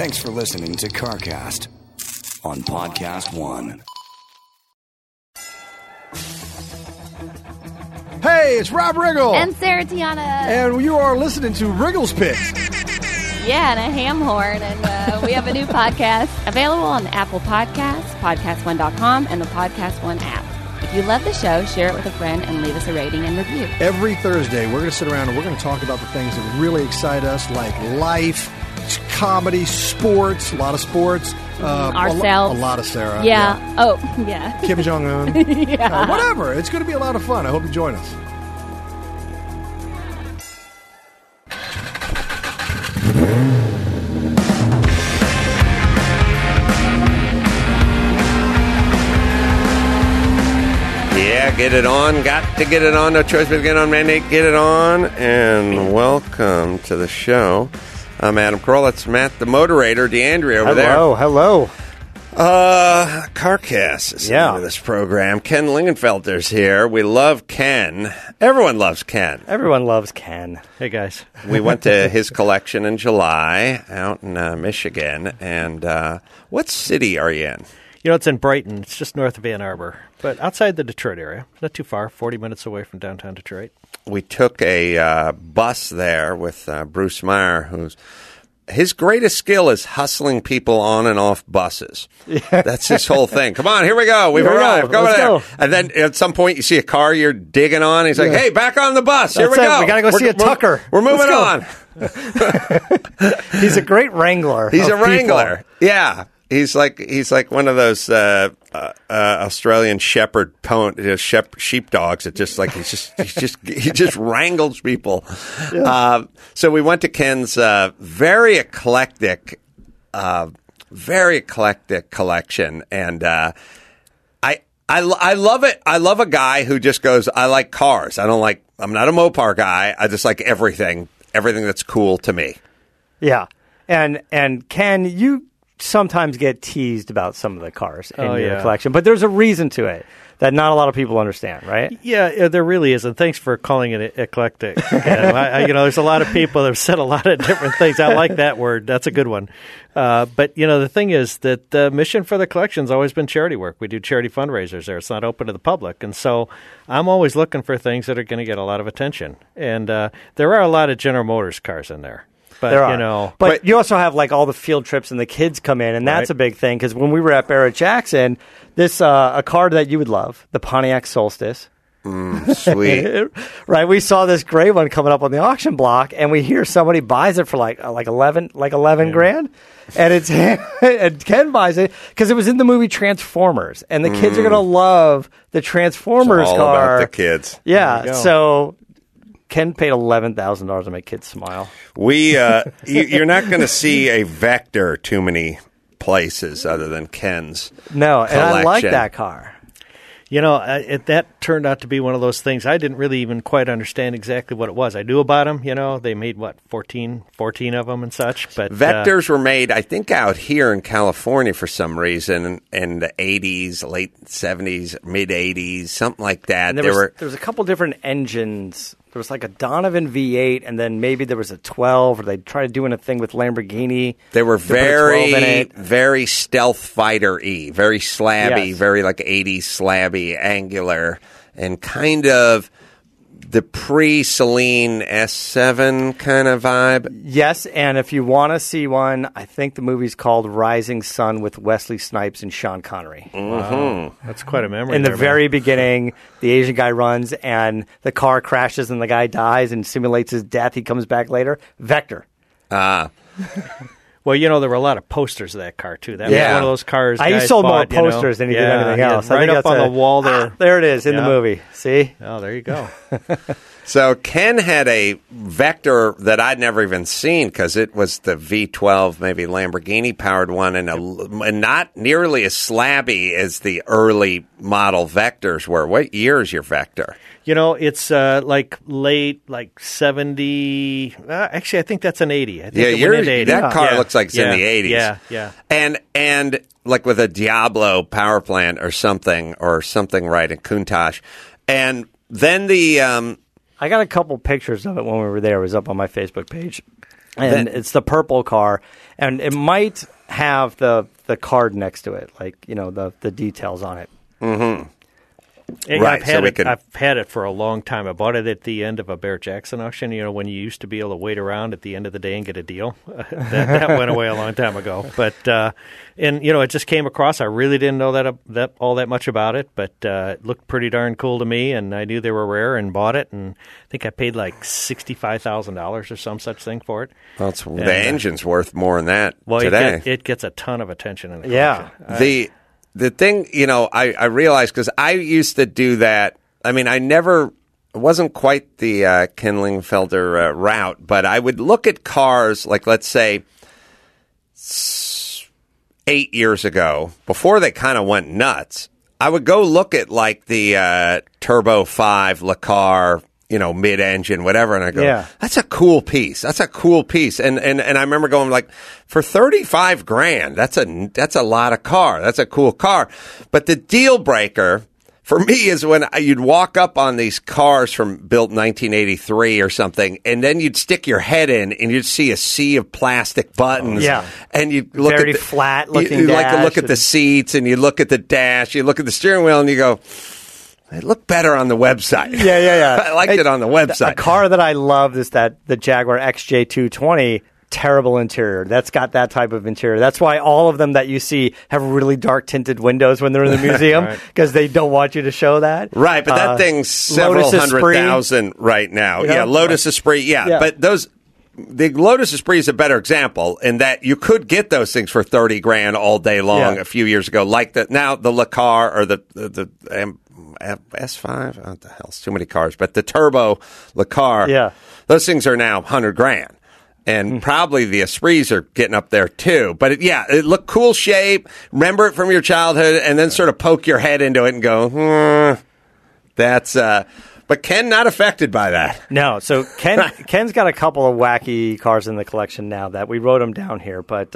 Thanks for listening to CarCast on Podcast One. Hey, it's Rob Riggle. And Sarah Tiana. And you are listening to Wriggle's Pit. Yeah, and a ham horn. And we have a new podcast available on the Apple Podcasts, PodcastOne.com, and the Podcast One app. If you love the show, share it with a friend and leave us a rating and review. Every Thursday, we're going to sit around and we're going to talk about the things that really excite us, like life, comedy, sports, a lot of sports. Ourselves. A lot of Sarah. Yeah. Oh, yeah. Kim Jong-un. Yeah. Whatever. It's going to be a lot of fun. I hope you join us. Yeah, get it on. Got to get it on. No choice but to get on. Mandate, get it on. And welcome to the show. I'm Adam Kroll. That's Matt, the moderator. DeAndrea over there. Hello. CarCast is into this program. Ken Lingenfelter's here. We love Ken. Everyone loves Ken. Everyone loves Ken. Hey, guys. We went to his collection in July out in Michigan. And what city are you in? You know, it's in Brighton. It's just north of Ann Arbor, but outside the Detroit area. Not too far, 40 minutes away from downtown Detroit. We took a bus there with Bruce Meyer, his greatest skill is hustling people on and off buses. Yeah. That's his whole thing. Come on, here we go. We've arrived. Go there. And then at some point you see a car you're digging on. He's like, hey, back on the bus. Here we go. We got to go see a Tucker. We're moving on. He's a great wrangler. He's a wrangler. Yeah. He's like one of those Australian shepherd sheepdogs. It just like he just wrangles people. Yeah. So we went to Ken's very eclectic collection, and I love it. I love a guy who just goes, I like cars. I'm not a Mopar guy. I just like everything that's cool to me. Yeah, and Ken, you sometimes get teased about some of the cars in your collection, but there's a reason to it that not a lot of people understand, right? Yeah, there really is, and thanks for calling it eclectic. There's a lot of people that have said a lot of different things. I like that word. That's a good one. But, the thing is that the mission for the collection has always been charity work. We do charity fundraisers there. It's not open to the public. And so I'm always looking for things that are going to get a lot of attention. And there are a lot of General Motors cars in there. But, there are. But you also have like all the field trips and the kids come in, and that's a big thing because when we were at Barrett-Jackson, this a car that you would love, the Pontiac Solstice. Sweet. Right, we saw this gray one coming up on the auction block, and we hear somebody buys it for like 11 grand, and it's and Ken buys it because it was in the movie Transformers, and the kids are gonna love the Transformers all car. About the kids. Yeah, so Ken paid $11,000 to make kids smile. You're not going to see a Vector too many places other than Ken's. No, collection. And I like that car. That turned out to be one of those things. I didn't really even quite understand exactly what it was. I knew about them. They made, 14 of them and such. But Vectors were made, I think, out here in California for some reason in the 80s, late 70s, mid-80s, something like that. And there was a couple different engines. There was like a Donovan V8, and then maybe there was a 12, or they tried doing a thing with Lamborghini. They were very stealth fighter-y, very slabby, very like 80s slabby, angular, and kind of the pre-Celine S7 kind of vibe. Yes, and if you want to see one, I think the movie's called Rising Sun with Wesley Snipes and Sean Connery. Mm-hmm. Wow. That's quite a memory. In the very beginning, the Asian guy runs, and the car crashes, and the guy dies and simulates his death. He comes back later. Vector. Well, there were a lot of posters of that car, too. That was one of those cars He sold more posters than he did anything else. Right up on the wall there. There it is in the movie. See? Oh, there you go. So Ken had a Vector that I'd never even seen because it was the V12, maybe Lamborghini-powered one, and not nearly as slabby as the early model Vectors were. What year is your Vector? It's late, 70. Actually, I think that's an 80. I think that car looks like it's in the 80s. Yeah. And like with a Diablo power plant or something right in Countach. And then the... I got a couple pictures of it when we were there. It was up on my Facebook page. And it's the purple car, and it might have the card next to it, like, you know, the details on it. Mm-hmm. Yeah, Right, I've had it for a long time. I bought it at the end of a Barrett-Jackson auction, you know, when you used to be able to wait around at the end of the day and get a deal. that went away a long time ago. But, and, you know, it just came across. I really didn't know that all that much about it, but it looked pretty darn cool to me, and I knew they were rare and bought it, and I think I paid like $65,000 or some such thing for it. Well, the engine's worth more than that today. It gets a ton of attention in the collection. The thing, you know, I realized, because I used to do that. I mean, it wasn't quite the Ken Lingfelder route, but I would look at cars, like, let's say, 8 years ago, before they kind of went nuts. I would go look at, like, the Turbo 5 Le Car, you know, mid-engine, whatever, and I go, that's a cool piece. That's a cool piece. And I remember going, like, for $35,000, that's a lot of car. That's a cool car. But the deal breaker for me is when you'd walk up on these cars built in 1983 or something, and then you'd stick your head in and you'd see a sea of plastic buttons. Yeah. And you'd look very at flat looking you dash. like to look at the seats, and you look at the dash, you look at the steering wheel, and you go, it looked better on the website. Yeah. I liked it on the website. A car that I love is the Jaguar XJ220. Terrible interior. That's got that type of interior. That's why all of them that you see have really dark tinted windows when they're in the museum, because they don't want you to show that. Right, but that thing's several $100,000 right now. Yeah, Lotus Esprit. Yeah, but the Lotus Esprit is a better example in that you could get those things for $30,000 all day long a few years ago. Like now the Le Car or the S5. What the hell? It's too many cars. But the Turbo Le Car. Those things are now $100,000. And probably the Esprits are getting up there too. But it looked cool shape. Remember it from your childhood, and then sort of poke your head into it and go, that's. But Ken not affected by that. No. So Ken's got a couple of wacky cars in the collection now that we wrote them down here. But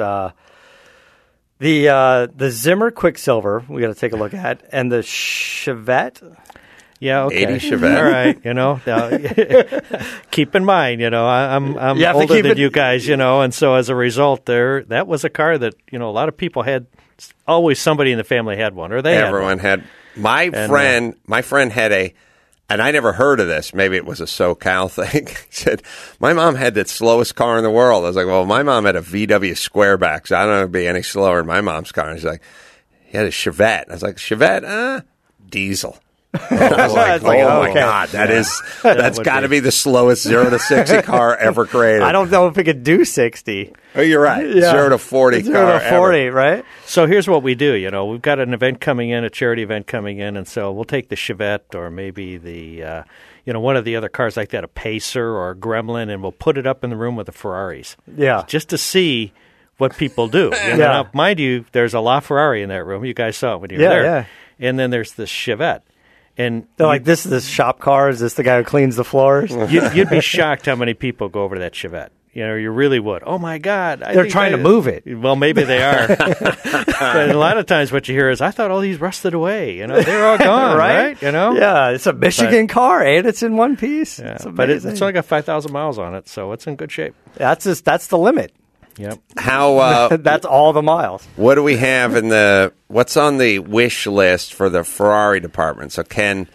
the Zimmer Quicksilver we got to take a look at, and the Chevette. Yeah, okay. 80 Chevette. All right, you know. Keep in mind, you know, I'm older than you guys, you know, and so as a result, that was a car that, you know, a lot of people had. Always somebody in the family had one, or everyone had. My friend had and I never heard of this. Maybe it was a SoCal thing. He said, my mom had the slowest car in the world. I was like, well, my mom had a VW Squareback, so I don't know if it'd be any slower than my mom's car. And he's like, he had a Chevette. I was like, Chevette? Diesel. I was like, my God, that's got to be the slowest 0 to 60 car ever created. I don't know if it could do 60. Oh, you're right. 0 to 40 car 0 to 40, ever. right? So here's what we do. You know, we've got an event coming in, a charity event coming in, and so we'll take the Chevette or maybe the, one of the other cars like that, a Pacer or a Gremlin, and we'll put it up in the room with the Ferraris. Yeah. Just to see what people do. Now, mind you, there's a LaFerrari in that room. You guys saw it when you were there. Yeah. And then there's the Chevette. And they're like, this is the shop car? Is this the guy who cleans the floors? You'd be shocked how many people go over to that Chevette. You know, you really would. Oh, my God. They're trying to move it. Well, maybe they are. But a lot of times what you hear is, I thought all these rusted away. You know, they're all gone, right? You know? Yeah, it's a Michigan car, and it's in one piece. Yeah, but it's only got 5,000 miles on it, so it's in good shape. That's the limit. Yep. How? That's all the miles. What do we have what's on the wish list for the Ferrari department? So Ken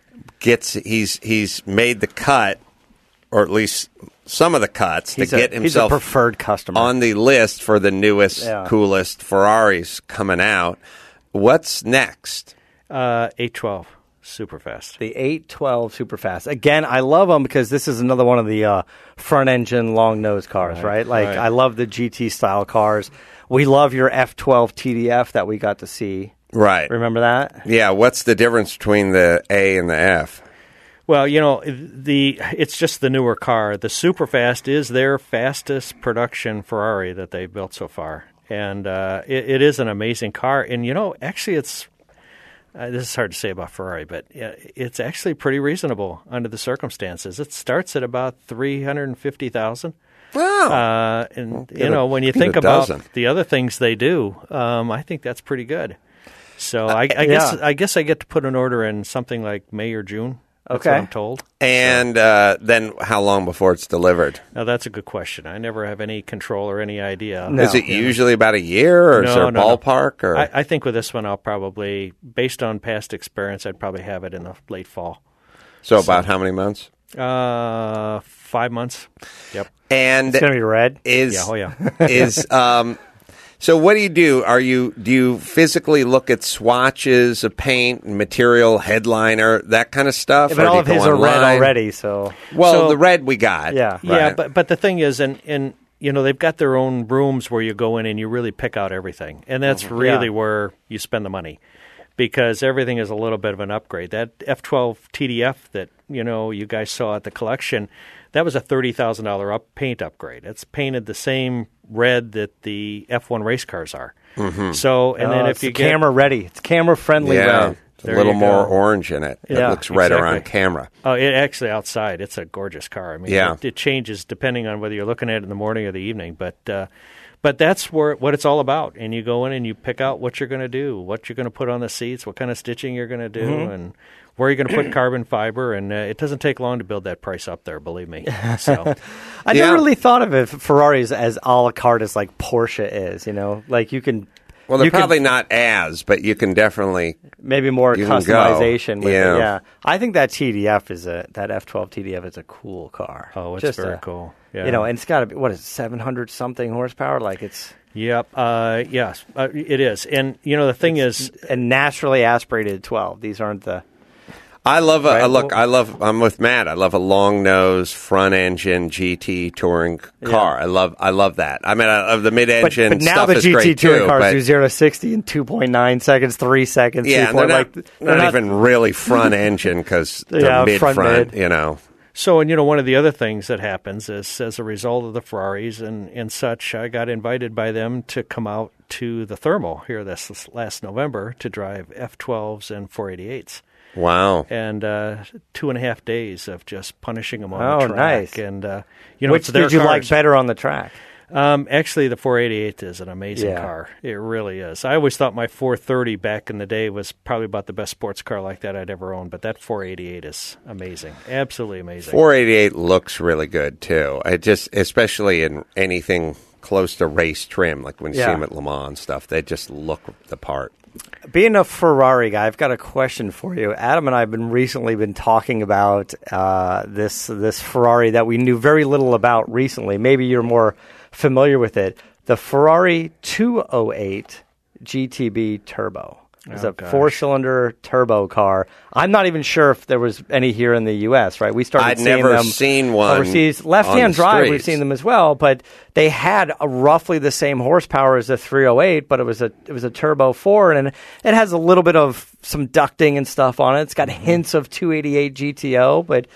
he's made the cut, or at least some of the cuts, to get himself he's a preferred customer on the list for the newest, coolest Ferraris coming out. What's next? 812. Superfast. The 812 Superfast. Again, I love them because this is another one of the front-engine, long-nose cars, right? I love the GT-style cars. We love your F12 TDF that we got to see. Right. Remember that? Yeah. What's the difference between the A and the F? Well, you know, it's just the newer car. The Superfast is their fastest production Ferrari that they've built so far. And it is an amazing car. And, you know, actually it's... this is hard to say about Ferrari, but it's actually pretty reasonable under the circumstances. It starts at about $350,000. Wow! And you know, when you think about the other things they do, I think that's pretty good. So I guess I get to put an order in something like May or June That's Okay. what I'm told. And then how long before it's delivered? Now, that's a good question. I never have any control or any idea. No. Is it usually about a year, or is there a ballpark? Or I think with this one, I'll probably, based on past experience, I'd probably have it in the late fall. so about how many months? 5 months. Yep. And It's going to be red. is Yeah. Oh, yeah. is so what do you do? Do you physically look at swatches of paint, material, headliner, that kind of stuff? But or do all you of go his are red online? already, so... Well, So- the red we got. Yeah. Yeah, Right. but the thing is, and you know, they've got their own rooms where you go in and you really pick out everything, and that's really where you spend the money, because everything is a little bit of an upgrade. That F12 TDF that you guys saw at the collection, that was a $30,000 paint upgrade. It's painted the same red that the F1 race cars are. Mm-hmm. So, and then if it's you get camera ready. It's camera friendly Yeah, red. it's a There little you more go. orange in it. It Yeah, looks redder on exactly. camera. Oh, it actually outside. It's a gorgeous car. I mean, Yeah. it changes depending on whether you're looking at it in the morning or the evening. But that's what it's all about. And you go in and you pick out what you're going to do, what you're going to put on the seats, what kind of stitching you're going to do, and where you're going to put carbon fiber. And it doesn't take long to build that price up there, believe me. So, I Yeah. never really thought of it, Ferraris as a la carte as like Porsche is, Like you can... Well, they're you can- probably not but you can definitely. maybe more You can go. customization with Yeah. it. Yeah, I think that TDF that F12 TDF is a cool car. oh, it's Just very cool. Yeah. And it's got to be, what is it, 700 something horsepower? Like it's Yep. Yes, it is. And, the thing is, a naturally aspirated 12. These aren't the... I love Right, look. well- I'm with Matt. I love a long nose front engine GT touring car. I love that. I mean, I love the mid engine But now stuff the is GT great touring too. cars But do 0 to 60 in 2.9 seconds, 3 seconds. yeah, and 3.4, they're not even really front engine because they're Yeah, mid front. So, and one of the other things that happens is, as a result of the Ferraris and such, I got invited by them to come out to the Thermal here this last November to drive F12s and 488s. Wow. And 2.5 days of just punishing them on Oh, the track. nice. And, Which it's their did you like cars. better on the track? Actually, the 488 is an amazing Yeah. car. It really is. I always thought my 430 back in the day was probably about the best sports car like that I'd ever owned, but that 488 is amazing. Absolutely amazing. 488 looks really good too. I just, especially in anything close to race trim, like when you see Yeah. them at Le Mans and stuff, they just look the part. Being a Ferrari guy, I've got a question for you. Adam and I have recently been talking about this Ferrari that we knew very little about recently. Maybe you're more familiar with it. The Ferrari 208 GTB Turbo. It's a gosh. 4-cylinder turbo car. I'm not even sure if there was any here in the U.S., right? We started I'd seeing never them seen one overseas. on Left-hand the drive, we've streets. seen them as well, but they had roughly the same horsepower as the 308, but it was a turbo 4, and it has a little bit of some ducting and stuff on it. It's got hints of 288 GTO, but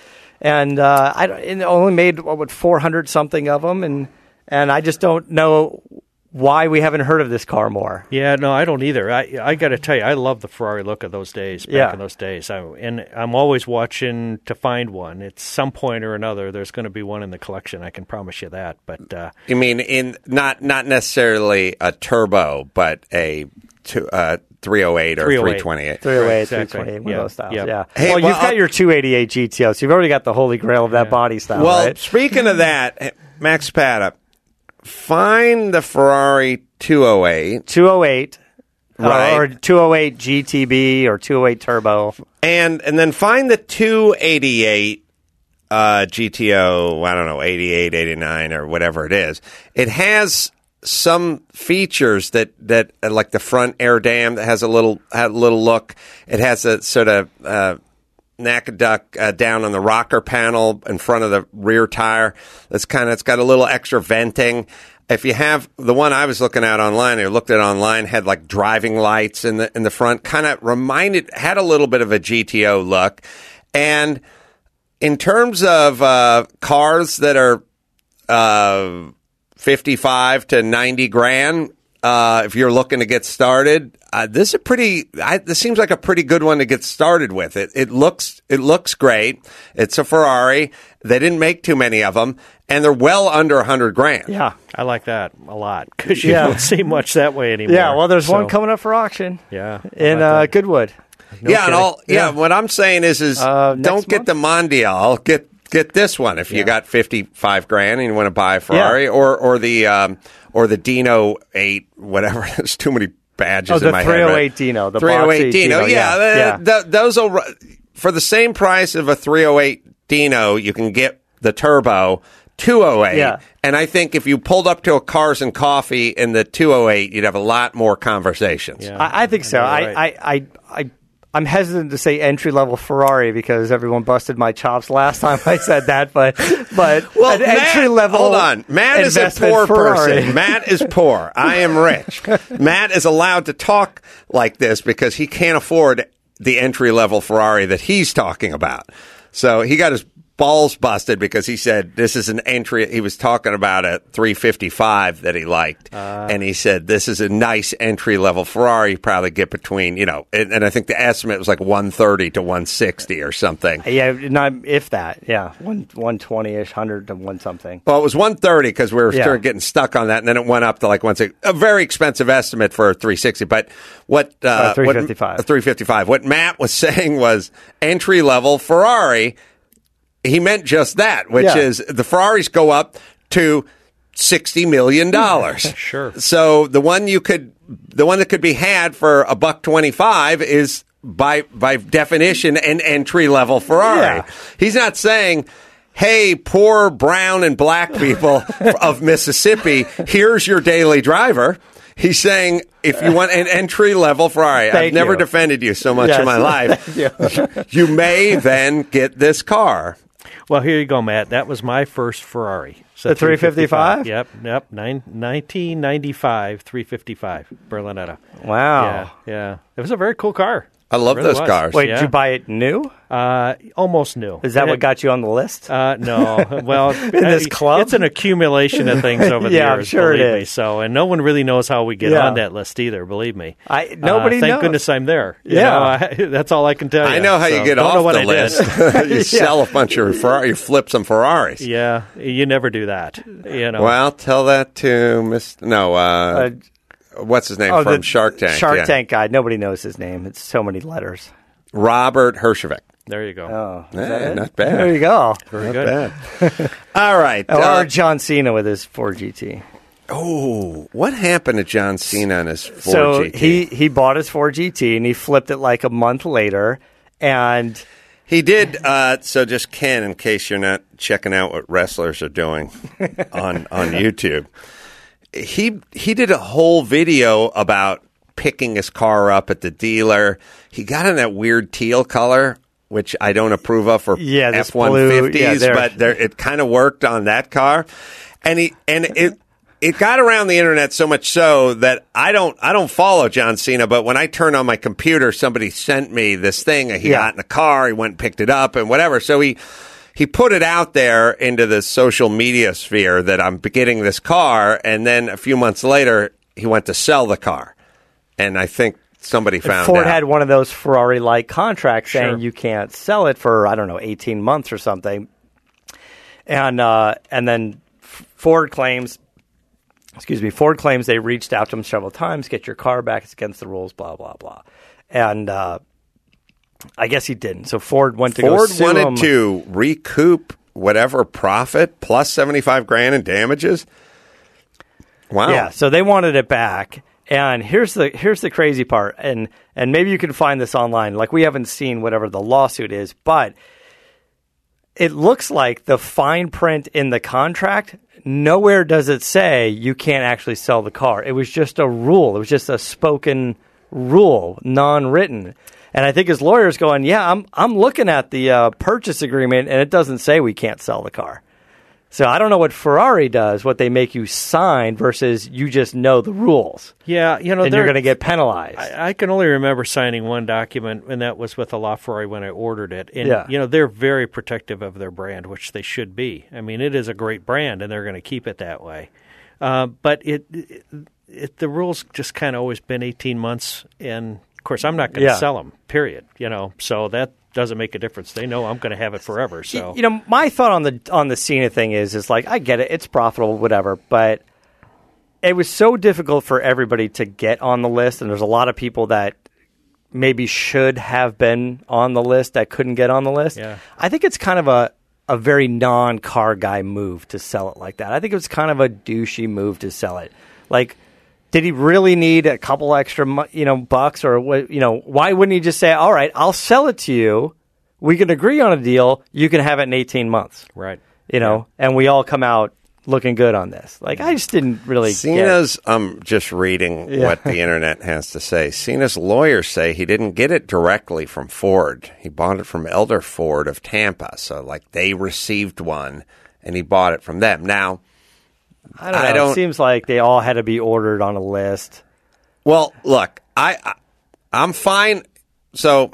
it only made 400 something of them, and I just don't know why we haven't heard of this car more. Yeah, no, I don't either. I got to tell you, I love the Ferrari look of those days, back Yeah. in those days. And I'm always watching to find one. At some point or another, there's going to be one in the collection. I can promise you that. But You mean in not necessarily a turbo, but a 308 or 308. 328? 308, Exactly. 328, one Yeah. of those styles, Yeah. yeah. Hey, well, well, you've got your 288 GTO, so you've already got the holy grail of that body style, Well, right? speaking of that, Max Pata, find the Ferrari 208 208, Right. or 208 GTB or 208 Turbo. and then find the 288 GTO, I don't know, 88, 89 or whatever it is. It has some features that like the front air dam that has a little look. It has a sort of Nakaduck down on the rocker panel in front of the rear tire. It's got a little extra venting. If you have the one I was looking at online, I looked at online, had like driving lights in the front, kind of had a little bit of a GTO look. And in terms of cars that are 55 to 90 grand, if you're looking to get started, this seems like a pretty good one to get started with. It looks great. It's a Ferrari. They didn't make too many of them, and they're well under 100 grand. Yeah. I like that a lot because you Yeah. don't see much that way anymore. Yeah, well, there's one So, coming up for auction Yeah. in I like that. Goodwood. Yeah, what I'm saying is don't get the Mondial. Get this one if you got $55,000 and you want to buy a Ferrari, or the Dino 8, whatever. There's too many badges in my head. The 308 Dino. The 308 Dino. Those will, for the same price of a 308 Dino, you can get the turbo 208. Yeah. And I think if you pulled up to a Cars and Coffee in the 208, you'd have a lot more conversations. Yeah. I think so. I'm hesitant to say entry-level Ferrari because everyone busted my chops last time I said that, but well, entry-level. Hold on, Matt is a poor person. Matt is poor. I am rich. Matt is allowed to talk like this because he can't afford the entry-level Ferrari that he's talking about. So he got his balls busted because he said this is an entry. He was talking about a 355 that he liked, and he said this is a nice entry level Ferrari. You probably get between, and I think the estimate was like 130 to 160 or something. Yeah, not if that. Yeah, 120ish, 100 to 1 something. Well, it was 130 because we were sort of getting stuck on that, and then it went up to like a very expensive estimate for a 360. But what 355? 355. What Matt was saying was entry level Ferrari. He meant just that, which is the Ferraris go up to $60 million. Sure. So the one that could be had for $125 is by definition an entry level Ferrari. Yeah. He's not saying, hey, poor brown and black people of Mississippi, here's your daily driver. He's saying, if you want an entry-level Ferrari, I've never defended you so much in my life, you may then get this car. Well, here you go, Matt. That was my first Ferrari. The 355? Yep. 1995 355 Berlinetta. Wow. Yeah. It was a very cool car. I love those cars. Wait, did you buy it new? Almost new. Is that what got you on the list? No. Well, in this club? It's an accumulation of things over the years. I'm sure believe it is. me. So, and no one really knows how we get on that list either. Believe me. Nobody knows. Thank goodness I'm there. That's all I can tell you. I know how you get off the list. You sell a bunch of Ferrari. You flip some Ferraris. Yeah, you never do that. Well, tell that to what's his name from Shark Tank? Shark Tank guy. Nobody knows his name. It's so many letters. Robert Herjavec. There you go. Oh, not bad. There you go. Very good. Bad. All right. Or John Cena with his Ford GT. Oh, what happened to John Cena and his Ford GT? So he bought his Ford GT and he flipped it like a month later, and he did. So just Ken, in case you're not checking out what wrestlers are doing on YouTube. He did a whole video about picking his car up at the dealer. He got in that weird teal color, which I don't approve of for F-150s, but it kind of worked on that car. And it got around the internet so much so that I don't follow John Cena, but when I turn on my computer, somebody sent me this thing. He got in the car, he went and picked it up and whatever. So he put it out there into the social media sphere that I'm getting this car, and then a few months later, he went to sell the car. And I think somebody found Ford out. had one of those Ferrari-like contracts saying you can't sell it for, 18 months or something. And then Ford claims they reached out to him several times, get your car back, it's against the rules, blah, blah, blah. And I guess he didn't. So Ford went to go sue him. Ford wanted to recoup whatever profit plus $75,000 in damages. Wow. Yeah, so they wanted it back. And here's the crazy part, and maybe you can find this online. Like, we haven't seen whatever the lawsuit is, but it looks like the fine print in the contract, nowhere does it say you can't actually sell the car. It was just a rule. It was just a spoken rule, non-written. And I think his lawyer's going, I'm looking at the purchase agreement, and it doesn't say we can't sell the car. So I don't know what Ferrari does, what they make you sign versus you just know the rules. Yeah, and you're going to get penalized. I can only remember signing one document, and that was with a LaFerrari when I ordered it. And, they're very protective of their brand, which they should be. I mean, it is a great brand, and they're going to keep it that way. But the rules just kind of always been 18 months, and, of course, I'm not going to sell them, period. So that doesn't make a difference. They know I'm going to have it forever. So my thought on the Cena thing is like, I get it, it's profitable, whatever, but it was so difficult for everybody to get on the list, and there's a lot of people that maybe should have been on the list that couldn't get on the list. Yeah. I think it's kind of a very non-car guy move to sell it like that. I think it was kind of a douchey move to sell it. Like, did he really need a couple extra, bucks, or what? Why wouldn't he just say, "All right, I'll sell it to you. We can agree on a deal. You can have it in 18 months." Right. And we all come out looking good on this. Like, I just didn't really Cena's, I'm just reading what the internet has to say. Cena's lawyers say he didn't get it directly from Ford. He bought it from Elder Ford of Tampa. So, like, they received one, and he bought it from them. Now, I don't know. It seems like they all had to be ordered on a list. Well, look, I'm fine. So,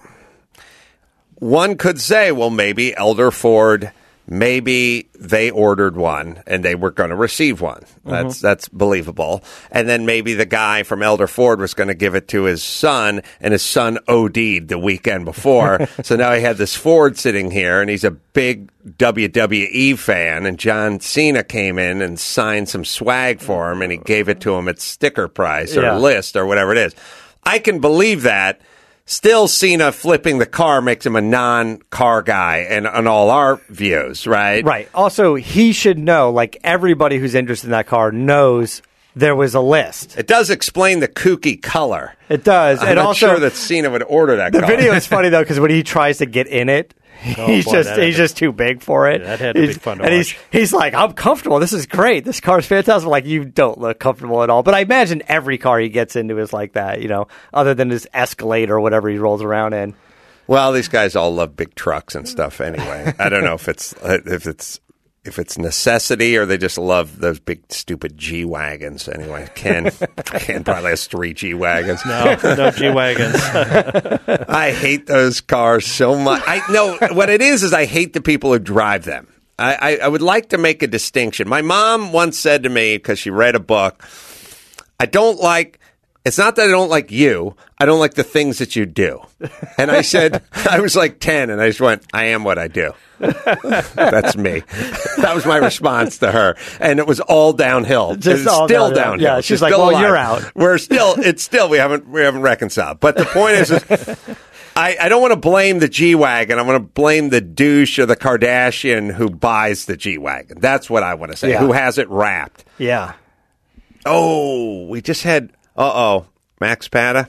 one could say, well, maybe Elder Ford... Maybe they ordered one and they were going to receive one. That's believable. And then maybe the guy from Elder Ford was going to give it to his son, and his son OD'd the weekend before. So now he had this Ford sitting here, and he's a big WWE fan, and John Cena came in and signed some swag for him, and he gave it to him at sticker price or list or whatever it is. I can believe that. Still, Cena flipping the car makes him a non-car guy and on all our views, right? Right. Also, he should know, like everybody who's interested in that car knows there was a list. It does explain the kooky color. It does. I'm and not also, sure that Cena would order that car. The video is funny, though, because when he tries to get in it, he's just too big for it. Yeah, that had to be fun to watch. He's like, I'm comfortable. This is great. This car's fantastic. Like, you don't look comfortable at all. But I imagine every car he gets into is like that, other than his Escalade or whatever he rolls around in. Well, these guys all love big trucks and stuff anyway. I don't know if it's necessity or they just love those big stupid G-Wagons anyway. Ken probably has 3 G-Wagons. No G-Wagons. I hate those cars so much. What it is I hate the people who drive them. I would like to make a distinction. My mom once said to me, because she read a book, it's not that I don't like you. I don't like the things that you do. And I said, I was like 10, and I just went, I am what I do. That's me. That was my response to her. And it was all downhill. Just it's all still downhill. downhill. Yeah, she's like, well, alive. You're out. We haven't reconciled. But the point is I don't want to blame the G-Wagon. I want to blame the douche or the Kardashian who buys the G-Wagon. That's what I want to say. Yeah. Who has it wrapped. Yeah. Oh, we just had... Max Pata.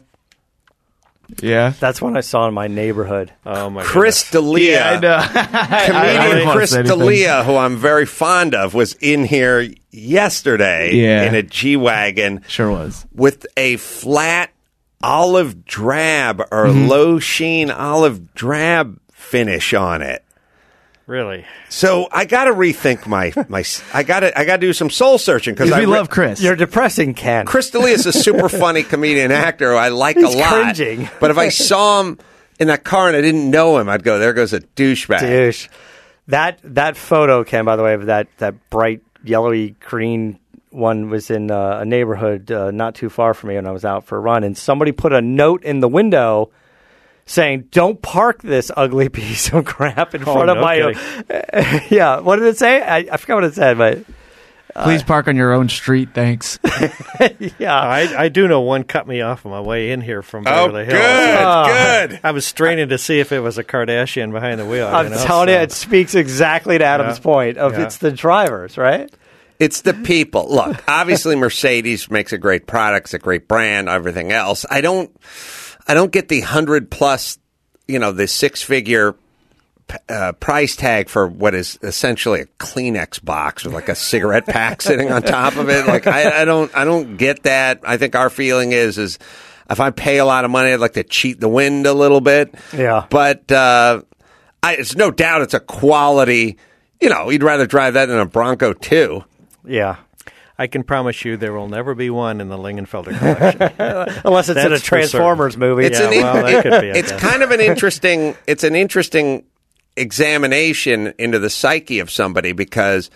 Yeah. That's one I saw in my neighborhood. Oh, my Chris D'Elia. Yeah, I know. Comedian Chris D'Elia, who I'm very fond of, was in here yesterday in a G-Wagon. Sure was. With a flat olive drab or low sheen olive drab finish on it. Really? So I got to rethink my I got to do some soul searching because we love Chris. You're depressing, Ken. Chris D'Elia is a super funny comedian actor who I like a lot. Cringing. But if I saw him in that car and I didn't know him, I'd go, there goes a douchebag. Douche. That photo, Ken, by the way, of that bright yellowy green one was in a neighborhood not too far from me when I was out for a run, and somebody put a note in the window saying, "Don't park this ugly piece of crap in front of my." Yeah, what did it say? I forgot what it said, but please park on your own street, thanks. Yeah, I do know one cut me off on my way in here from Beverly Hills. Good. I was straining to see if it was a Kardashian behind the wheel. I'm telling you, it speaks exactly to Adam's point of it's the drivers, right? It's the people. Look, obviously Mercedes makes a great product, it's a great brand, everything else. I don't get the 100+, the 6-figure price tag for what is essentially a Kleenex box with like a cigarette pack sitting on top of it. Like I don't get that. I think our feeling is if I pay a lot of money, I'd like to cheat the wind a little bit. Yeah. But it's no doubt it's a quality. You'd rather drive that than a Bronco too. Yeah. I can promise you there will never be one in the Lingenfelder collection. Unless it's in a Transformers movie. That could be. It's kind of an interesting examination into the psyche of somebody because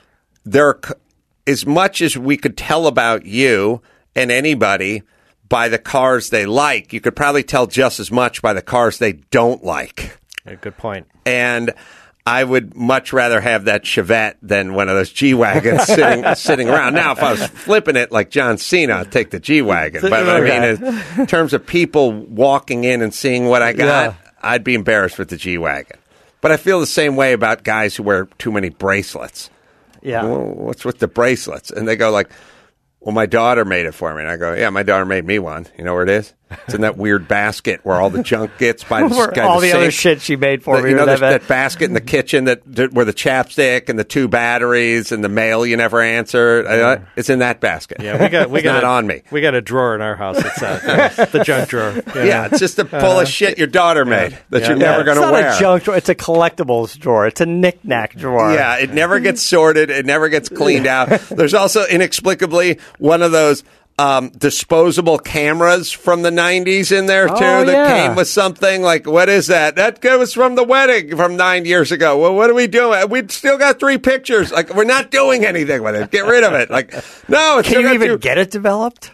as much as we could tell about you and anybody by the cars they like, you could probably tell just as much by the cars they don't like. A good point. And I would much rather have that Chevette than one of those G-Wagons sitting around. Now, if I was flipping it like John Cena, I'd take the G-Wagon. But I mean, in terms of people walking in and seeing what I got, I'd be embarrassed with the G-Wagon. But I feel the same way about guys who wear too many bracelets. Yeah. Well, what's with the bracelets? And they go like, well, my daughter made it for me. And I go, yeah, my daughter made me one. You know where it is? It's in that weird basket where all the junk gets by the all the sink. other shit she made for me. You know, there's that basket in the kitchen where the chapstick and the 2 batteries and the mail you never answered. It's in that basket. Yeah, we got not on me. We got a drawer in our house. It's the junk drawer. Yeah, it's just a full of shit your daughter made that you're never going to wear. It's not a junk drawer. It's a collectibles drawer. It's a knick-knack drawer. Yeah, it never gets sorted. It never gets cleaned out. There's also, inexplicably, one of those disposable cameras from the 90s in there, too, that came with something. Like, what is that? That was from the wedding from 9 years ago. Well, what are we doing? We still got 3 pictures. Like, we're not doing anything with it. Get rid of it. Like, no. Can you even get it developed?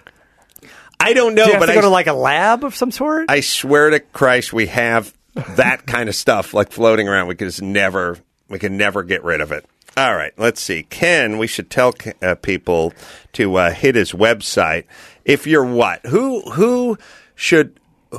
I don't know. Do you have to go to like a lab of some sort? I swear to Christ, we have that kind of stuff like floating around. We can never get rid of it. All right, let's see. Ken, we should tell people to hit his website. If you're what? Who should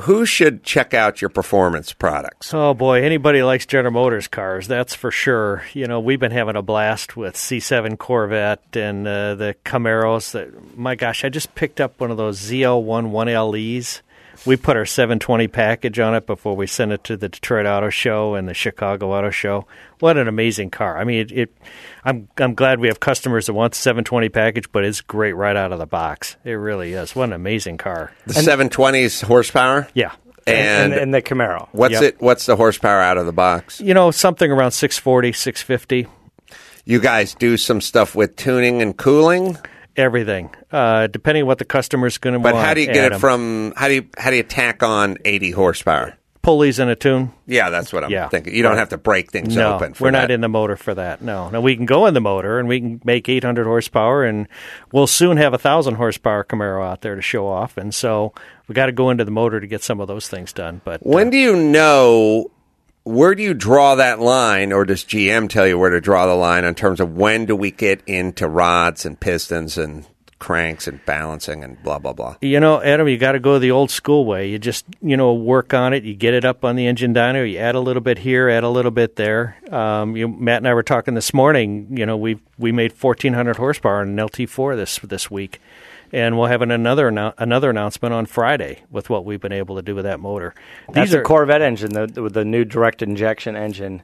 check out your performance products? Oh, boy. Anybody likes General Motors cars, that's for sure. You know, we've been having a blast with C7 Corvette and the Camaros. My gosh, I just picked up one of those ZL1 1LEs. We put our 720 package on it before we sent it to the Detroit Auto Show and the Chicago Auto Show. What an amazing car. I mean, I'm glad we have customers that want the 720 package, but it's great right out of the box. It really is. What an amazing car. The 720's horsepower? Yeah. And the Camaro. What's the horsepower out of the box? You know, something around 640, 650. You guys do some stuff with tuning and cooling? Everything, depending on what the customer's going to want. But how do you get it from? How do you tack on 80 horsepower? Pulleys in a tune. Yeah, that's what I'm thinking. You don't have to break things open. We're not in the motor for that. No, we can go in the motor and we can make 800 horsepower, and we'll soon have 1,000 horsepower Camaro out there to show off. And so we got to go into the motor to get some of those things done. But when do you know? Where do you draw that line, or does GM tell you where to draw the line in terms of when do we get into rods and pistons and cranks and balancing and blah, blah, blah? You know, Adam, you got to go the old school way. You just, work on it. You get it up on the engine dyno. You add a little bit here, add a little bit there. Matt and I were talking this morning. We made 1,400 horsepower in an LT4 this week. And we'll have another announcement on Friday with what we've been able to do with that motor. That's a Corvette engine, with the new direct injection engine.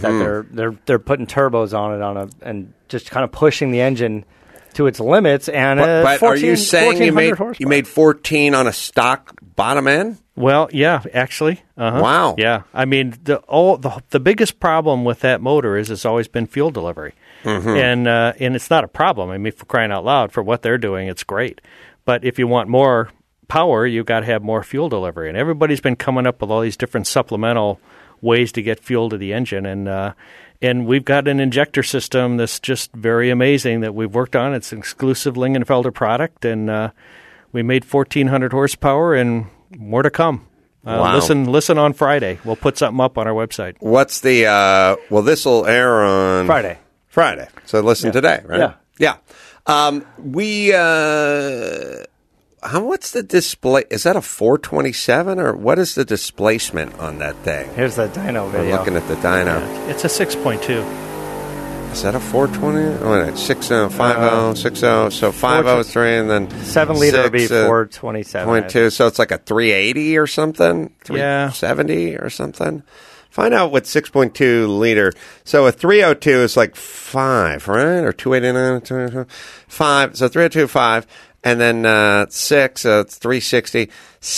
That they're putting turbos on it and just kind of pushing the engine to its limits. And but are you saying you made 14 on a stock bottom end? Well, yeah, actually. Uh-huh. Wow. Yeah, I mean the biggest problem with that motor is it's always been fuel delivery. Mm-hmm. And it's not a problem. I mean, for crying out loud, for what they're doing, it's great. But if you want more power, you've got to have more fuel delivery. And everybody's been coming up with all these different supplemental ways to get fuel to the engine. And we've got an injector system that's just very amazing that we've worked on. It's an exclusive Lingenfelder product, and we made 1,400 horsepower, and more to come. Wow. Listen on Friday. We'll put something up on our website. What's the this will air on Friday. So listen today, right? Yeah. What's the display? Is that a 427 or what is the displacement on that thing? Here's the dyno video. I'm looking at the dyno. Yeah, it's a 6.2. Is that a 420? Oh, wait, 60, 50, 60. So 503 and then 7 liter would be 427. 0.2. So it's like a 380 or something? 370 or something? Find out what 6.2 liter. So a 302 is like 5, right? Or 289, 5. So 302, 5. And then 6, it's 360.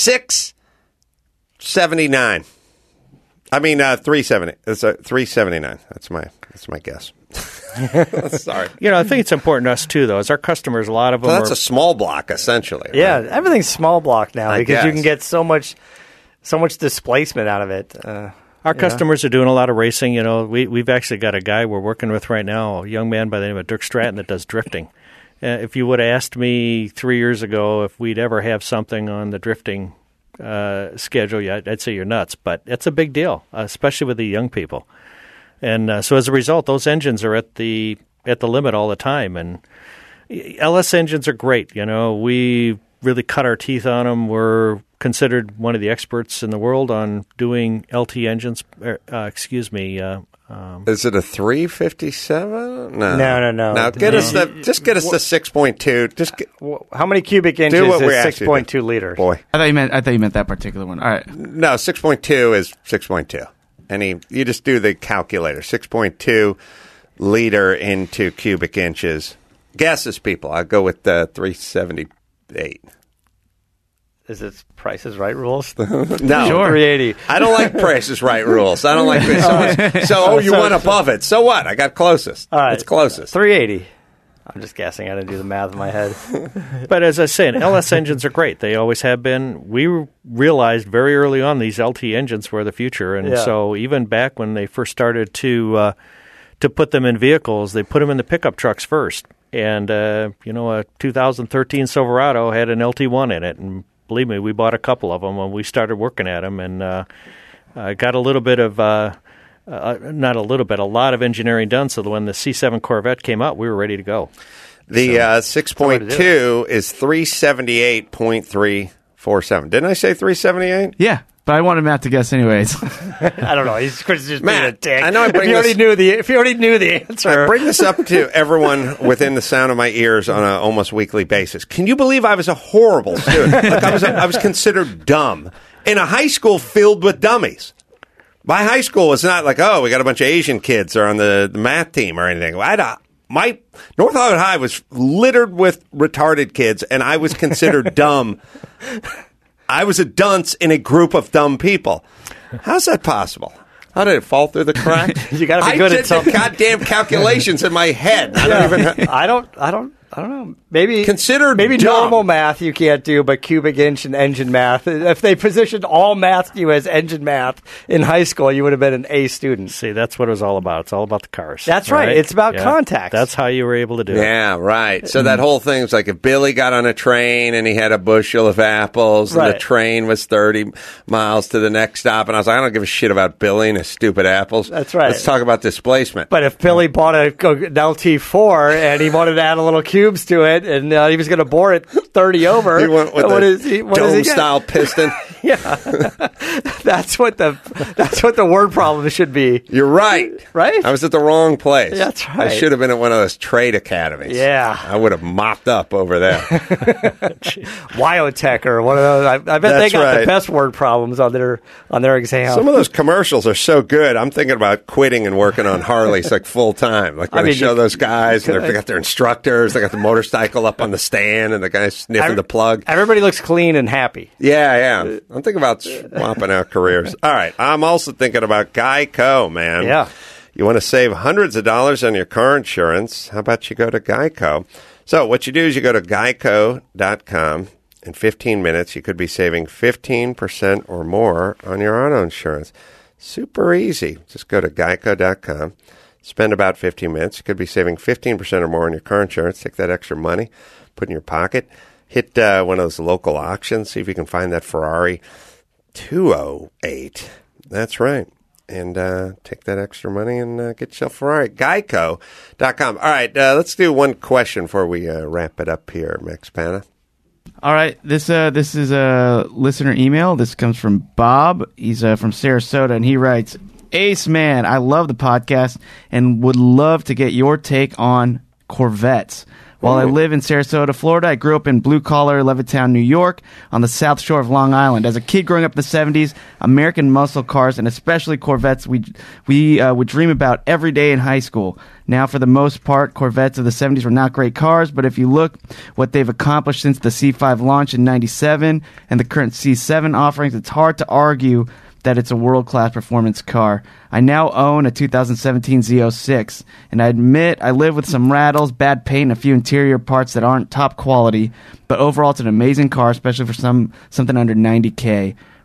679. I mean, 370. It's a 379. That's my guess. Sorry. I think it's important to us, too, though, as our customers, a lot of them that's a small block, essentially. Right? Yeah, everything's small block now because you can get so much displacement out of it. Our customers are doing a lot of racing. We've actually got a guy we're working with right now, a young man by the name of Dirk Stratton that does drifting. If you would have asked me 3 years ago if we'd ever have something on the drifting schedule, I'd say you're nuts. But it's a big deal, especially with the young people. And so as a result, those engines are at the limit all the time. And LS engines are great. We really cut our teeth on them. We're considered one of the experts in the world on doing LT engines. Is it a 357? No. No. Get us the 6.2. How many cubic inches what we is asked you 6.2 liters? Boy. I thought you meant that particular one. All right. No, 6.2 is 6.2. And you just do the calculator. 6.2 liter into cubic inches. Guesses, people. I'll go with 378. Is it Price is Right rules? No. Sure. 380. I don't like Price is Right rules. I don't like this. You went above it. So what? I got closest. All right. It's closest. 380. I'm just guessing. I didn't do the math in my head. But as I said, LS engines are great. They always have been. We realized very early on these LT engines were the future. And so even back when they first started to put them in vehicles, they put them in the pickup trucks first. And, a 2013 Silverado had an LT1 in it. And believe me, we bought a couple of them when we started working at them, and got a little bit of, a lot of engineering done. So that when the C7 Corvette came out, we were ready to go. The 6.2 is 378.347. Didn't I say 378? Yeah, but I wanted Matt to guess anyways. I don't know. Chris is just Matt, being a dick. I know I bring if you already knew the answer. I bring this up to everyone within the sound of my ears on an almost weekly basis. Can you believe I was a horrible student? I was considered dumb in a high school filled with dummies. My high school was not like, we got a bunch of Asian kids are on the math team or anything. My North Hollywood High was littered with retarded kids, and I was considered dumb. I was a dunce in a group of dumb people. How's that possible? How did it fall through the crack? You got to be good at something. I did the goddamn calculations in my head. I don't know. Maybe dumb. Normal math you can't do, but cubic inch and engine math. If they positioned all math to you as engine math in high school, you would have been an A student. See, that's what it was all about. It's all about the cars. That's right. It's about contacts. That's how you were able to do it. Yeah, right. So that whole thing was like if Billy got on a train and he had a bushel of apples and the train was 30 miles to the next stop, and I was like, I don't give a shit about Billy and his stupid apples. That's right. Let's talk about displacement. But if Billy bought an LT4 and he wanted to add a little cubes to it, and he was going to bore it 30 over. He went with dome-style piston. Yeah, that's what the word problem should be. You're right. Right? I was at the wrong place. That's right. I should have been at one of those trade academies. Yeah. I would have mopped up over there. Wyotech or one of those. I bet they got the best word problems on their exam. Some of those commercials are so good. I'm thinking about quitting and working on Harleys like full time. Like when they show those guys, and they got their instructors, they got the motorcycle up on the stand, and the guy sniffing the plug. Everybody looks clean and happy. Yeah. I'm thinking about swapping out careers. All right. I'm also thinking about Geico, man. Yeah. You want to save hundreds of dollars on your car insurance? How about you go to Geico? So what you do is you go to geico.com. In 15 minutes, you could be saving 15% or more on your auto insurance. Super easy. Just go to geico.com. Spend about 15 minutes. You could be saving 15% or more on your car insurance. Take that extra money, put it in your pocket. Hit one of those local auctions. See if you can find that Ferrari 208. That's right. And take that extra money and get yourself a Ferrari. Geico.com. All right, let's do one question before we wrap it up here, Max Pana. All right, this is a listener email. This comes from Bob. He's from Sarasota, and he writes, Ace, man, I love the podcast and would love to get your take on Corvettes. While I live in Sarasota, Florida, I grew up in blue-collar Levittown, New York, on the south shore of Long Island. As a kid growing up in the 70s, American muscle cars, and especially Corvettes, we would dream about every day in high school. Now, for the most part, Corvettes of the 70s were not great cars, but if you look what they've accomplished since the C5 launch in 97 and the current C7 offerings, it's hard to argue that it's a world-class performance car. I now own a 2017 Z06, and I admit I live with some rattles, bad paint, and a few interior parts that aren't top quality, but overall it's an amazing car, especially for something under $90K.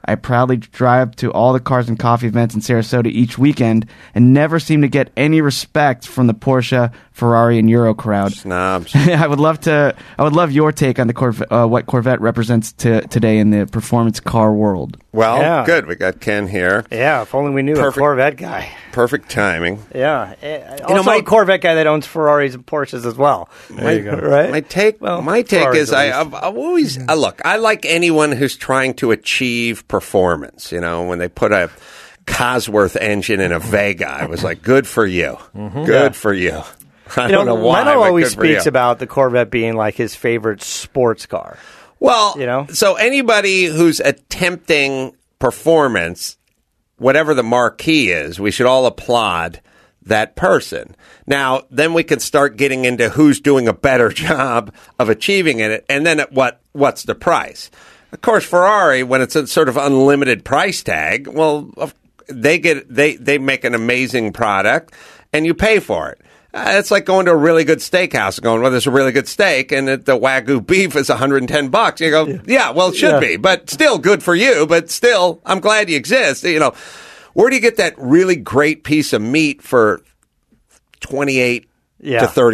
I proudly drive to all the Cars and Coffee events in Sarasota each weekend and never seem to get any respect from the Porsche, Ferrari, and Euro crowd. Snobs. I would love your take on the what Corvette represents today in the performance car world. Well, Yeah. good. We got Ken here. Yeah, if only we knew Perfect. a Corvette guy. Perfect timing. Yeah. Also a Corvette guy that owns Ferraris and Porsches as well. There you go. Right? My take Ferraris is at least. I've always look. I like anyone who's trying to achieve performance. You know, when they put a Cosworth engine in a Vega, I was like, good for you, good for you. I don't know why. Leno but always good for you. speaks about the Corvette being like his favorite sports car. Well, you know? So anybody who's attempting performance, whatever the marquee is, we should all applaud that person. Now, then we can start getting into who's doing a better job of achieving it, and then what's the price? Of course, Ferrari, when it's a sort of unlimited price tag, well, they make an amazing product, and you pay for it. It's like going to a really good steakhouse and going, well, there's a really good steak, and the Wagyu beef is $110. You go, yeah, well, it should be, but still good for you, but still, I'm glad you exist. You know, where do you get that really great piece of meat for $28 to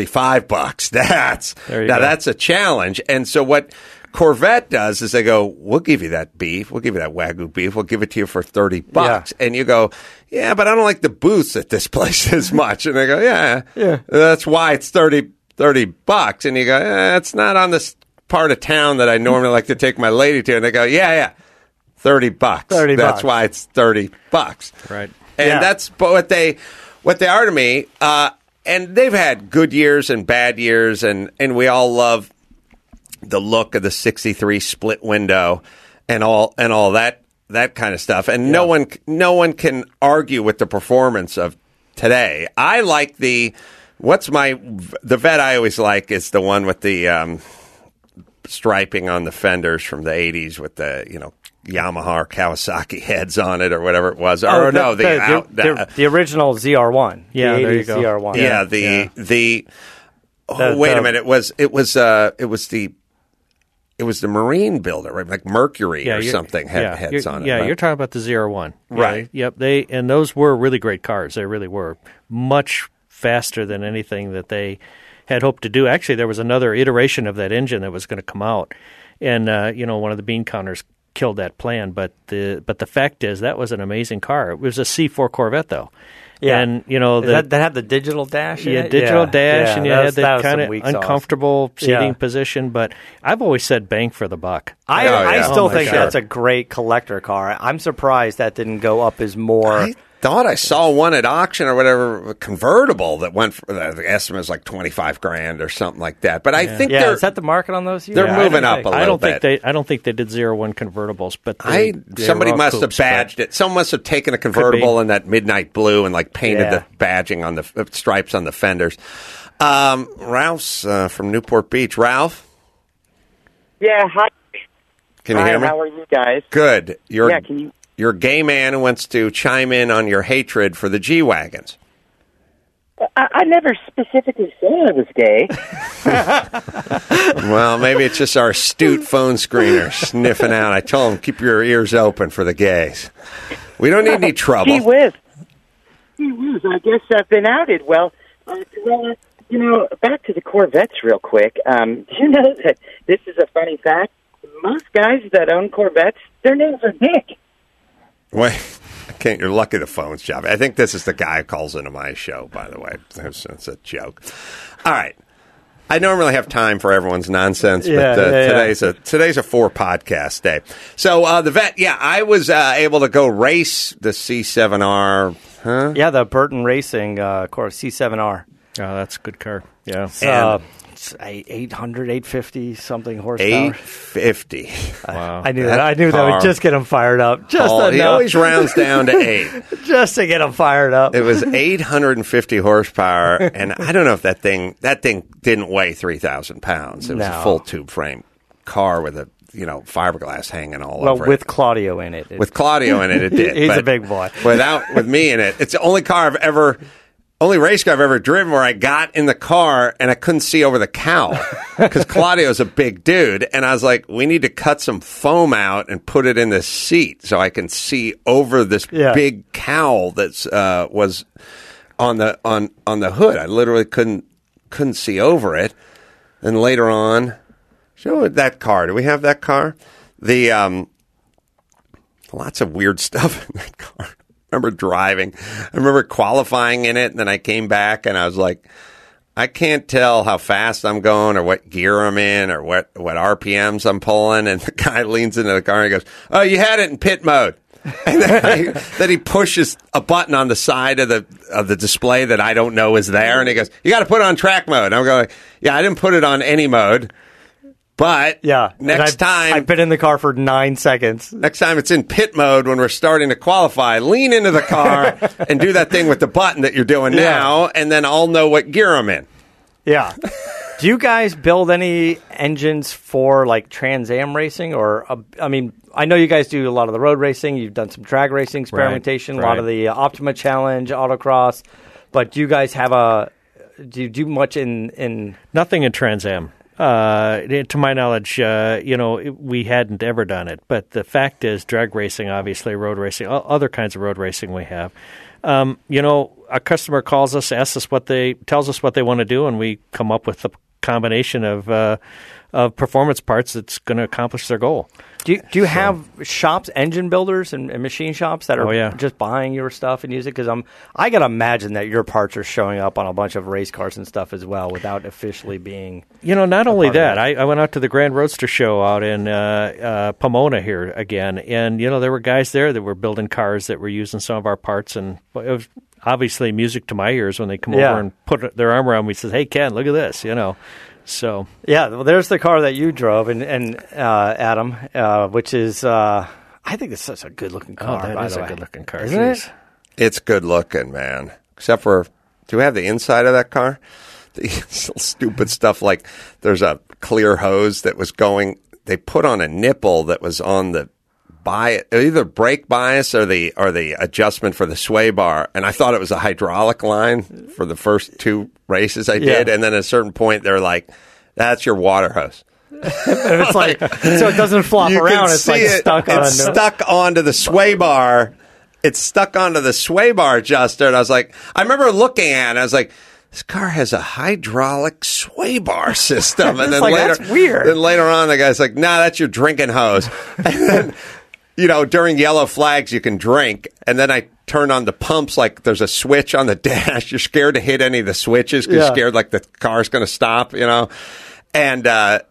$35? That's a challenge. And so what Corvette does is they go, we'll give you that beef. We'll give you that Wagyu beef. We'll give it to you for $30. Yeah. And you go, yeah, but I don't like the booths at this place as much. And they go, yeah. That's why it's $30. And you go, it's not on this part of town that I normally like to take my lady to. And they go, yeah. $30. $30. That's why it's $30. Right. And that's what they are to me. And they've had good years and bad years, and we all love the look of the 63 split window and all that kind of stuff. And no one can argue with the performance of today. I like the vet I always like is the one with the striping on the fenders from the 80s with the, Yamaha or Kawasaki heads on it or whatever it was. The original ZR1. Yeah, the there you 80s go. ZR1. Wait a minute. It was the marine builder, right? Like Mercury or something had heads on it. Yeah, right? you're talking about the ZR1. Right. Yeah, yep. And those were really great cars. They really were much faster than anything that they had hoped to do. Actually, there was another iteration of that engine that was going to come out, and one of the bean counters killed that plan. But the fact is that was an amazing car. It was a C4 Corvette though. Yeah, and that had the digital dash. In it? Digital dash, and you had that kind some of uncomfortable seating position. But I've always said bang for the buck. I still think God. that's a great collector car. I'm surprised that didn't go up as more. I thought I saw one at auction or whatever, a convertible that went for the estimate was like $25,000 or something like that. But I think is that the market on those? They're moving up a little bit. I don't think they did 01 convertibles, but somebody must have badged it. Someone must have taken a convertible in that midnight blue and like painted the badging on the stripes on the fenders. Ralph's from Newport Beach. Ralph? Yeah, hi. Can you hear me? How are you guys? Good. Can you? You're a gay man who wants to chime in on your hatred for the G-Wagons. I never specifically said I was gay. Well, maybe it's just our astute phone screener sniffing out. I told him, keep your ears open for the gays. We don't need any trouble. Gee whiz. I guess I've been outed. Well, back to the Corvettes real quick. Do you know that this is a funny fact? Most guys that own Corvettes, their names are Dick. Wait, you're lucky the phone's job. I think this is the guy who calls into my show, by the way. It's a joke. All right. I normally have time for everyone's nonsense, but today's a 4-podcast day. So the vet, I was able to go race the C7R. Huh? Yeah, the Burton Racing C7R. Oh, that's a good car. Yeah. It's 800, 850 something horsepower. 850. Wow. I knew that would just get him fired up. Just enough. He always rounds down to 8. Just to get him fired up. It was 850 horsepower, and I don't know if that thing didn't weigh 3,000 pounds. It was a full tube frame car with a fiberglass hanging all over it. Well, with Claudio in it. With Claudio in it, it did. He's a big boy. With me in it. It's the only car I've ever only race car I've ever driven where I got in the car and I couldn't see over the cowl because Claudio's a big dude. And I was like, we need to cut some foam out and put it in the seat so I can see over this big cowl that's was on the hood. I literally couldn't see over it. And later on, show that car. Do we have that car? The lots of weird stuff in that car. I remember driving. I remember qualifying in it, and then I came back, and I was like, I can't tell how fast I'm going or what gear I'm in or what RPMs I'm pulling. And the guy leans into the car and he goes, oh, you had it in pit mode. And then he pushes a button on the side of the display that I don't know is there, and he goes, you got to put it on track mode. And I'm going, yeah, I didn't put it on any mode. But next time... I've been in the car for 9 seconds. Next time it's in pit mode when we're starting to qualify, lean into the car and do that thing with the button that you're doing now, and then I'll know what gear I'm in. Yeah. Do you guys build any engines for, like, Trans Am racing? Or, I mean, I know you guys do a lot of the road racing. You've done some drag racing experimentation, a lot of the Optima Challenge, autocross. But do you guys have do you do much in... Nothing in Trans Am. To my knowledge, we hadn't ever done it. But the fact is, drag racing, obviously, road racing, other kinds of road racing we have. A customer calls us, tells us what they want to do, and we come up with a combination of performance parts that's going to accomplish their goal. Do you have shops, engine builders and machine shops that are just buying your stuff and use it? Because I got to imagine that your parts are showing up on a bunch of race cars and stuff as well without officially being... not only that. I went out to the Grand Roadster show out in Pomona here again, and, there were guys there that were building cars that were using some of our parts, and it was obviously music to my ears when they come over and put their arm around me and says, hey, Ken, look at this, So well, there's the car that you drove, and Adam, which is I think it's such a good looking car. That is a good looking car, isn't it? It's good looking, man. Except for, do we have the inside of that car? The stupid stuff like there's a clear hose that was going. They put on a nipple that was on the either brake bias or the adjustment for the sway bar, and I thought it was a hydraulic line for the first 2 races I did, and then at a certain point they're like, "That's your water hose." It's like so it doesn't flop around. It's like stuck onto the sway bar. It's stuck onto the sway bar adjuster, and I remember looking at it. I was like, this car has a hydraulic sway bar system, and then that's weird. Then later on, the guy's like, "Nah, that's your drinking hose." And then, during yellow flags, you can drink. And then I turn on the pumps like there's a switch on the dash. You're scared to hit any of the switches because you're scared like the car's going to stop, And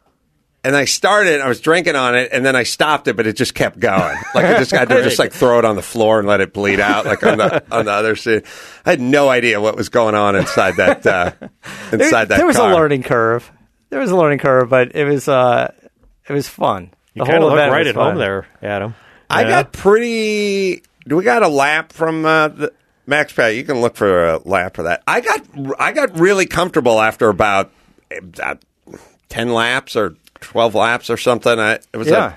I started, I was drinking on it, and then I stopped it, but it just kept going. Like I just had to just throw it on the floor and let it bleed out, like on the other side. I had no idea what was going on inside that There was car. a learning curve. There was a learning curve, but it was fun. You kind of look right at home there, Adam. I got pretty. Do we got a lap from the Max Pat? You can look for a lap for that. I got really comfortable after about 10 laps or 12 laps or something. It was a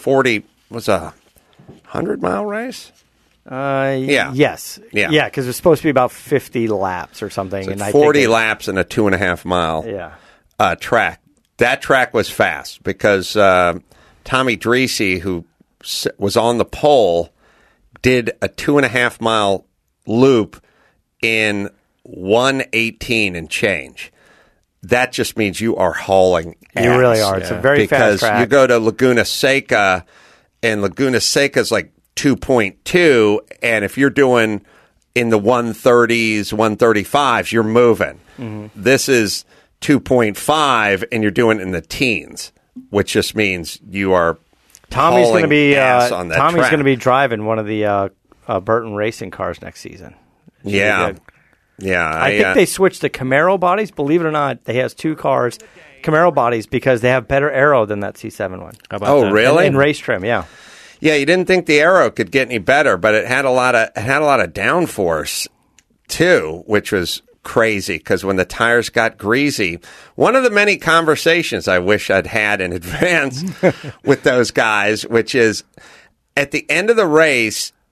100-mile race. Yes. Yeah, because it's supposed to be about 50 laps or something. So and 40 laps in a 2.5-mile track. That track was fast because Tommy Dreese, who was on the pole, did a 2.5-mile loop in 1:18 and change. That just means you are hauling ass. You really are. It's a very fast track. Because you go to Laguna Seca, and Laguna Seca is like 2.2, and if you're doing in the 130s, 135s, you're moving. Mm-hmm. This is 2.5, and you're doing it in the teens, which just means you are Tommy's going to be Tommy's going to be driving one of the Burton Racing cars next season. Yeah. I think they switched to Camaro bodies. Believe it or not, they has 2 cars, Camaro bodies, because they have better aero than that C7 one. How about that? Really? In race trim, yeah. Yeah, you didn't think the aero could get any better, but it had a lot of downforce too, which was crazy because when the tires got greasy, one of the many conversations I wish I'd had in advance with those guys, which is at the end of the race,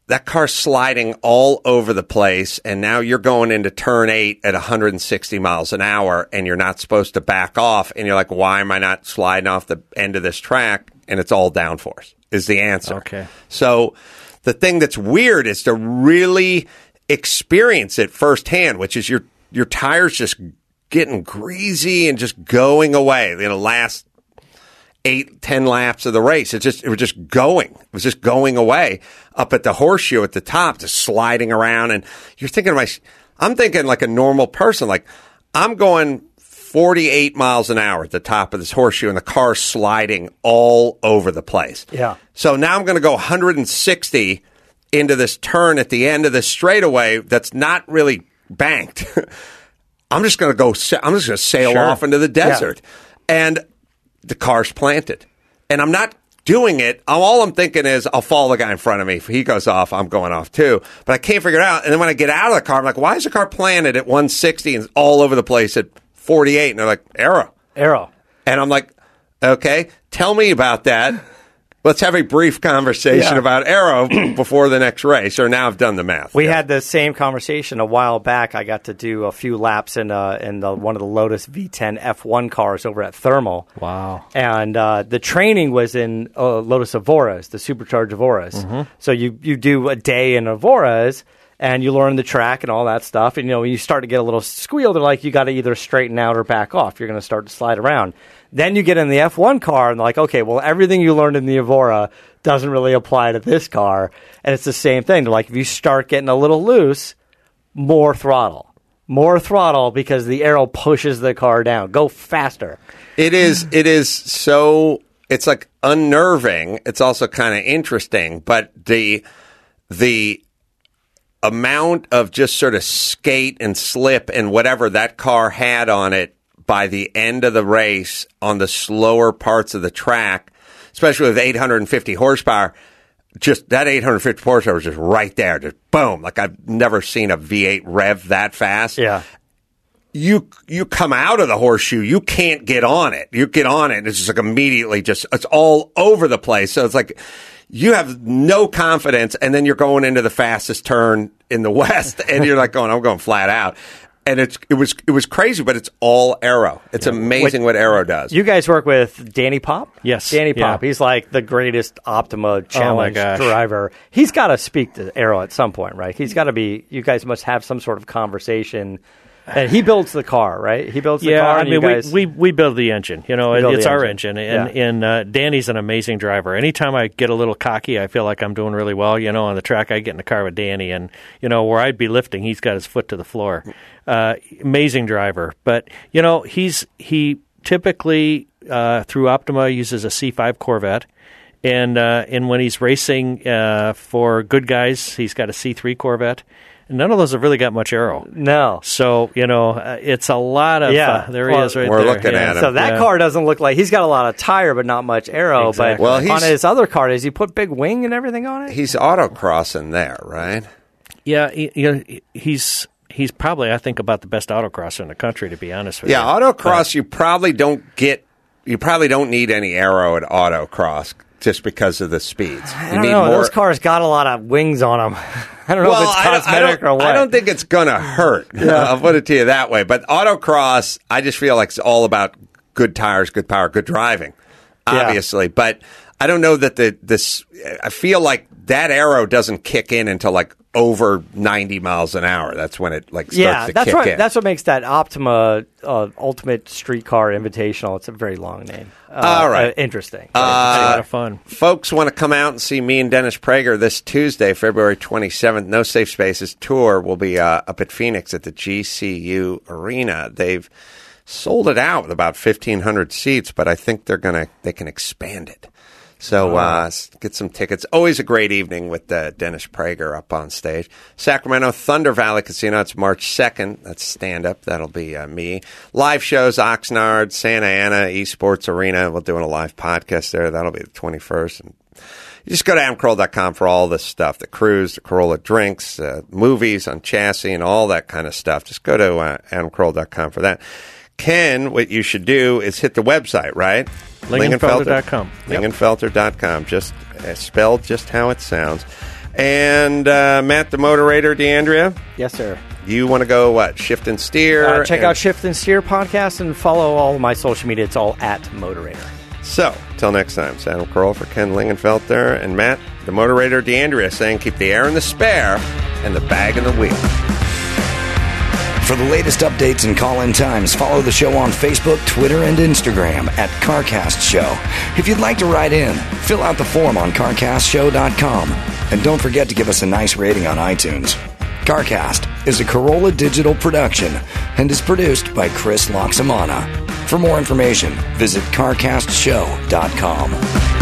that car's sliding all over the place, and now you're going into turn 8 at 160 miles an hour, and you're not supposed to back off, and you're like, why am I not sliding off the end of this track? And it's all downforce is the answer. Okay. So the thing that's weird is to really experience it firsthand, which is your tires just getting greasy and just going away. Last 8-10 laps of the race. It was just going. It was just going away up at the horseshoe at the top, just sliding around. And you're thinking I'm thinking like a normal person. Like, I'm going 48 miles an hour at the top of this horseshoe, and the car's sliding all over the place. Yeah. So now I'm going to go 160 into this turn at the end of this straightaway that's not really banked. I'm just going to sail off into the desert. Yeah. And the car's planted. And I'm not doing it. All I'm thinking is I'll follow the guy in front of me. If he goes off, I'm going off too. But I can't figure it out. And then when I get out of the car, I'm like, why is the car planted at 160 and all over the place at 48? And they're like, aero. And I'm like, okay, tell me about that. Let's have a brief conversation about aero before the next race, or now I've done the math. We had the same conversation a while back. I got to do a few laps in one of the Lotus V10 F1 cars over at Thermal. Wow. And the training was in Lotus Evoras, the supercharged Evoras. Mm-hmm. So you do a day in Evoras, and you learn the track and all that stuff. And, when you start to get a little squeal, they're like, you got to either straighten out or back off. You're going to start to slide around. Then you get in the F1 car, and they're like, okay, well, everything you learned in the Evora doesn't really apply to this car. And it's the same thing. They're like, if you start getting a little loose, more throttle because the aero pushes the car down. Go faster. It is so, it's like unnerving. It's also kind of interesting, but the amount of just sort of skate and slip and whatever that car had on it by the end of the race on the slower parts of the track, especially with 850 horsepower, just that 850 horsepower was just right there, just boom. Like, I've never seen a V8 rev that fast. Yeah. You come out of the horseshoe, you can't get on it. You get on it, and it's just like immediately it's all over the place. So it's like you have no confidence, and then you're going into the fastest turn in the West, and you're like I'm going flat out. And it was crazy, but it's all aero. It's amazing what aero does. You guys work with Danny Pop? Yes. Danny Pop. He's like the greatest Optima Challenge driver. He's got to speak to aero at some point, right? He's got to be. You guys must have some sort of conversation. And he builds the car, right? He builds the car. I mean, we build the engine. It's our engine. And Danny's an amazing driver. Anytime I get a little cocky, I feel like I'm doing really well. On the track, I get in the car with Danny, and where I'd be lifting, he's got his foot to the floor. Amazing driver, but he typically through Optima uses a C5 Corvette. And when he's racing for good guys, he's got a C3 Corvette. None of those have really got much aero. No. So, it's a lot of... there he is right there. We're looking at him. So that car doesn't look like... He's got a lot of tire, but not much aero. Exactly. But on his other car, does he put big wing and everything on it? He's autocrossing there, right? Yeah, he's probably, I think, about the best autocrosser in the country, to be honest with you. Yeah, autocross, you probably don't need any aero at autocross just because of the speeds. I don't know. Those cars got a lot of wings on them. I don't know if it's cosmetic or what. I don't think it's going to hurt. I'll put it to you that way. But autocross, I just feel like it's all about good tires, good power, good driving, obviously. But I don't know that I feel like that aero doesn't kick in until like over 90 miles an hour. That's when it starts to kick in. That's what makes that Optima Ultimate Streetcar Invitational. It's a very long name. All right. Interesting. It's a lot of fun. Folks want to come out and see me and Dennis Prager this Tuesday, February 27th. No Safe Spaces tour will be up at Phoenix at the GCU Arena. They've sold it out with about 1,500 seats, but I think they can expand it. So get some tickets. Always a great evening with Dennis Prager up on stage. Sacramento Thunder Valley Casino. It's March 2nd. That's stand-up. That'll be me. Live shows, Oxnard, Santa Ana, Esports Arena. We're doing a live podcast there. That'll be the 21st. And you just go to adamcarolla.com for all this stuff. The cruise, the Corolla drinks, movies on chassis, and all that kind of stuff. Just go to adamcarolla.com for that. Ken, what you should do is hit the website, right? Lingenfelter.com. Lingenfelter.com. Just spelled just how it sounds. And Matt, the moderator, D'Andrea, Yes, sir. you want to go, what, Shift and Steer? Check out Shift and Steer podcast and follow all of my social media. It's all at Moderator. So, till next time, it's Adam Carolla for Ken Lingenfelter and Matt, the moderator, D'Andrea, saying keep the air in the spare and the bag in the wheel. For the latest updates and call-in times, follow the show on Facebook, Twitter, and Instagram at CarCast Show. If you'd like to write in, fill out the form on CarCastShow.com. And don't forget to give us a nice rating on iTunes. CarCast is a Carolla Digital production and is produced by Chris Loxamana. For more information, visit CarCastShow.com.